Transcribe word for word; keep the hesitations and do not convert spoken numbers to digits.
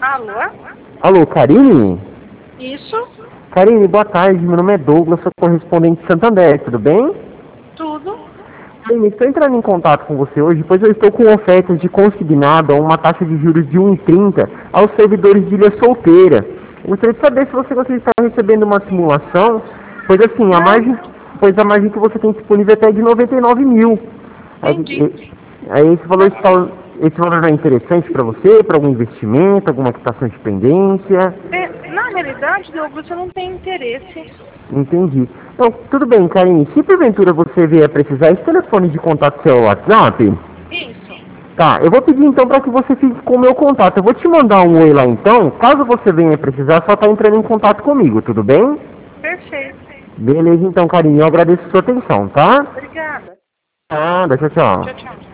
Alô? Alô, Karine? Isso? Karine, boa tarde. Meu nome é Douglas, sou correspondente de Santander, tudo bem? Tudo? Karine, estou entrando em contato com você hoje, pois eu estou com ofertas de consignado a uma taxa de juros de um vírgula trinta aos servidores de Ilha Solteira. Eu gostaria de saber se você gostaria de estar recebendo uma simulação, pois assim, a Não, margem, pois a margem que você tem disponível é até de noventa e nove mil. entendi. Aí, aí esse valor está, esse valor é interessante para você, para algum investimento, alguma quitação de pendência? É, na realidade, Douglas, eu não tenho interesse. Entendi. Então, tudo bem, Karine. Se porventura você vier precisar, esse telefone de contato seu é o WhatsApp? Isso. Tá, eu vou pedir então para que você fique com o meu contato. Eu vou te mandar um oi lá então. Caso você venha precisar, só tá entrando em contato comigo, tudo bem? Perfeito. Beleza, então, Karine. Eu agradeço a sua atenção, tá? Obrigada. Nada, tchau, tchau. Tchau, tchau.